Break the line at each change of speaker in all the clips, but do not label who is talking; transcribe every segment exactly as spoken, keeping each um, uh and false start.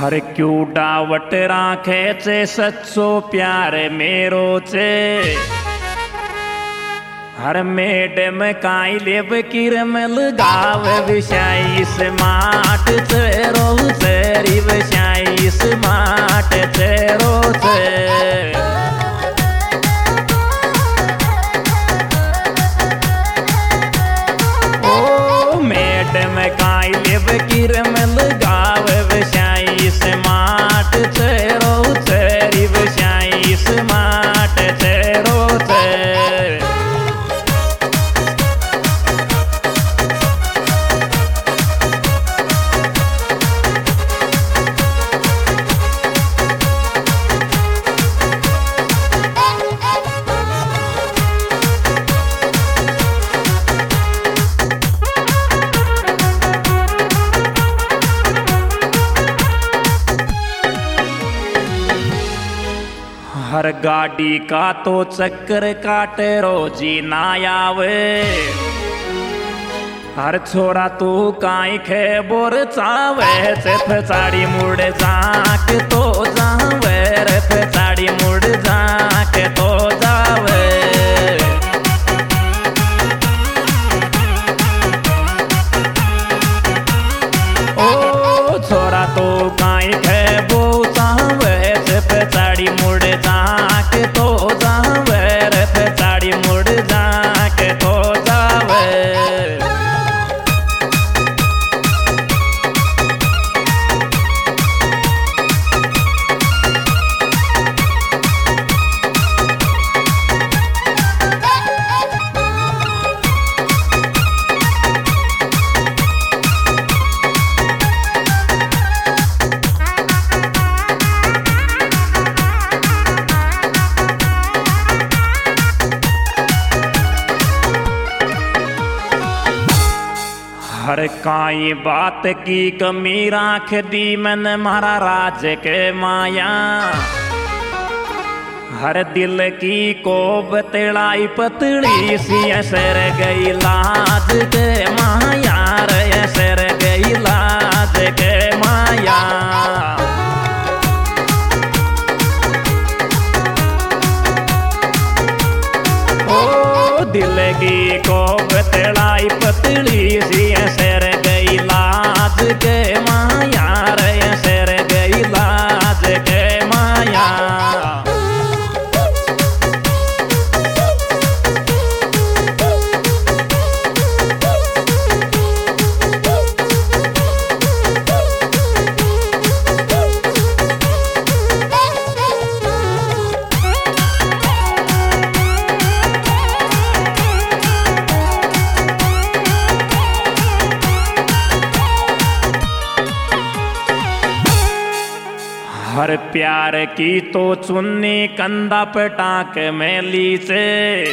हर क्यों डावट राखे छे सच्चो प्यार मेरो छे। हर मैडम काई लेब किरम लगाव विषय स्मार्ट चेरो चेरी विषय स्मार्ट चेरो छे। ओ मैडम काई लेब किरम लगाव विषय स्मार्ट चेरो चेरी विषय स्मार्ट चेरो छे। हर गाड़ी का तो चक्कर काटे रोजी ना आवे। हर छोरा तू काई खे बोर चावे से फसाड़ी मुड़ जाक तो जावे रे फसाड़ी मुड़ जाक तो जावे। ओ छोरा तो काई खे बो चावे से फसाड़ी मुड़ जाक तो जावे रे फसाड़ी मुड़ जाक तो जावे। हर काई बात की कमी राख दी मन मारा राज के माया। हर दिल की को बतलाई पतली सी असर गई लाज के माया रे असर गई लाज के माया। ओ दिल की को बतलाई पतली सी असर गई लाज के माया रे असर गई लाज के माया। हर प्यार की तो चुन्नी कंधा पटाक में ली से।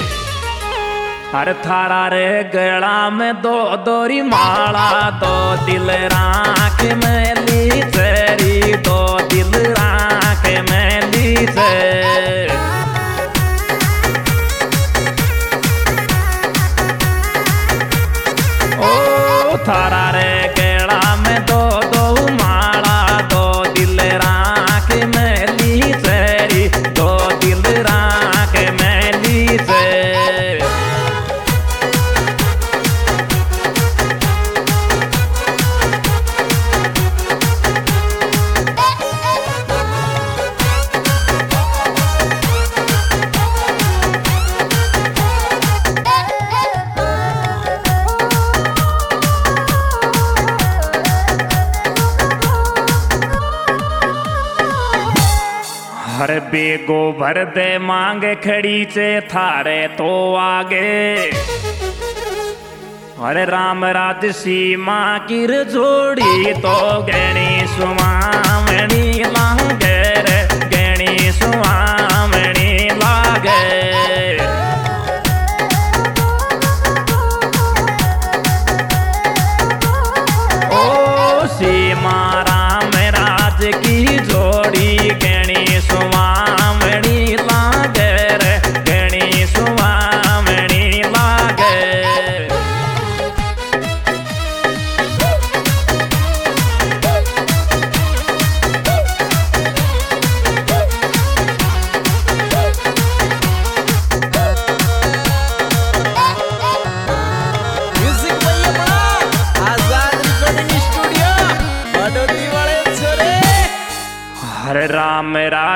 हर थारा रे गला में दो दोरी माला दो दिल राख में ली तेरी दो दिल राख में ली से। ओ थारा रे गला में दो दो माला दो दिल राख में ली तेरी दो दिल राख में ली से। हर बेगो भर दे मांग खड़ी से थारे तो आगे। हर राम राज सीमा किर जोड़ी तो गणी सुमामणी लागे रे गणी सुमामणी लागे। ओ सीमा राम राज की जोड़ी गणी सुमामणी लागे रे गणी सुमामणी लागे।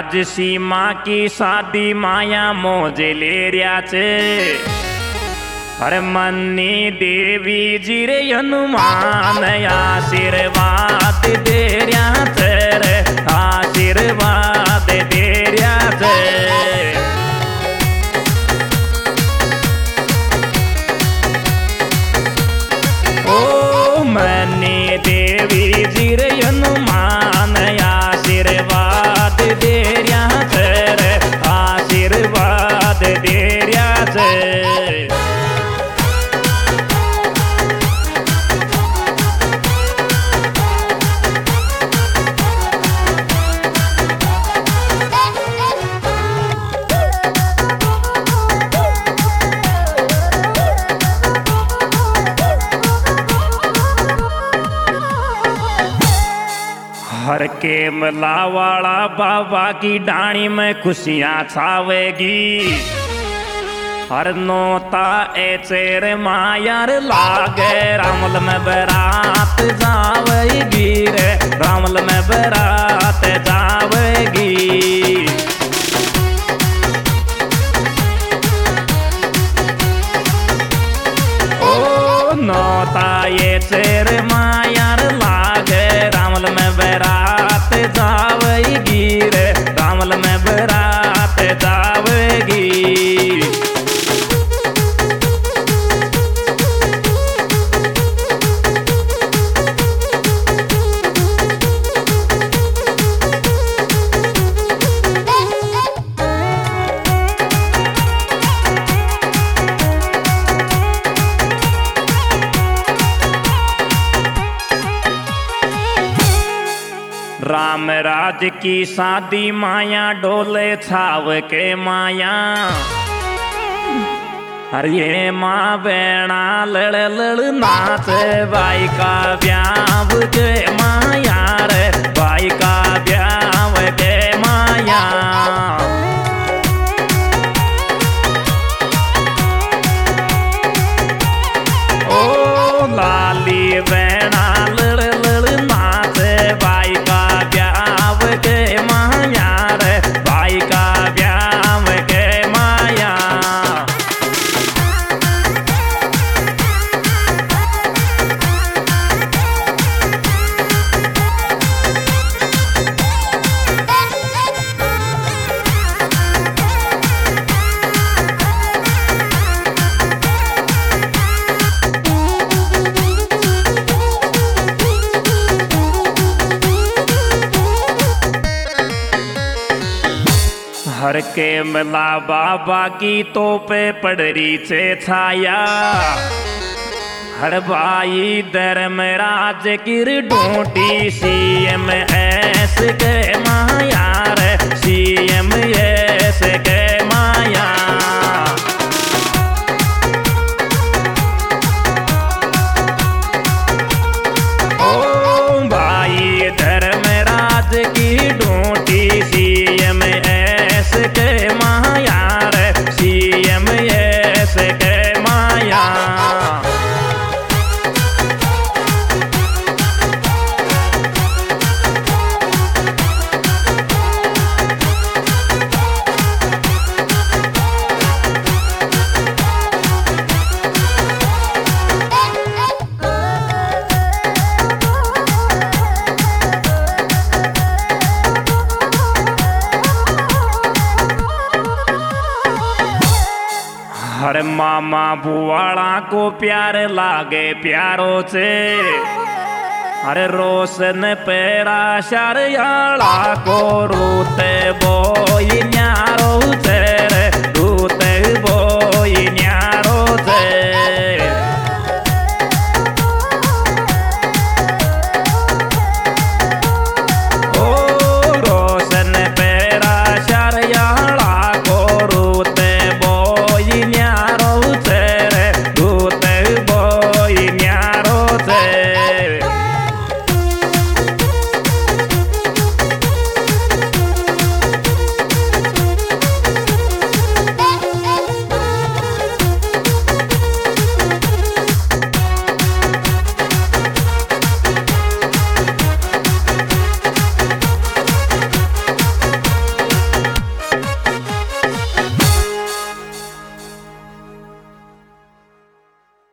राजसीमा की शादी माया मोजे ले रिया छे। अरे मन्नी देवी जी रे हनुमान आशीर्वाद दे रिया छे रे, आशीर्वाद दे रिया छे। ओ मन्नी देवी जी रे हनुमान आशीर्वाद दे रिया छे रे, आशीर्वाद दे रिया छे। हर के मलावाड़ा बाबा की डाणी में खुशियां छावेगी। हर नोता ए चेर मायार लागे, रामल में बरात जावेगी रे, रामल में बरात जावेगी। ओ नोता ये चेर मायार लागे, रामल में बरात जावेगी रे, रामल में बरात जावेगी। राम राज की शादी माया डोले छाव के माया। अरे माँ बेना लड़ लड़ नाच भाई का ब्याव के माया रे, भाई का ब्याव के माया। ओ लाली बेना लड़ लड़ नाच भाई का ब्याव के माया रे, भाई का ब्याव के माया। हर के मला बाबा की तो पे पड़री से छाया। हर भाई धर्मराज किर ढूंढी सीएम एस के माया रे, सीएम एस के माया। ओ भाई धर्मराज की ढूंढी सीएम एस के माया रे, सीएम एस के माया। हर मामा बुआड़ा को प्यार लागे प्यारो से। अरे रोशन पेरा शरियाला को रूते बोइन्या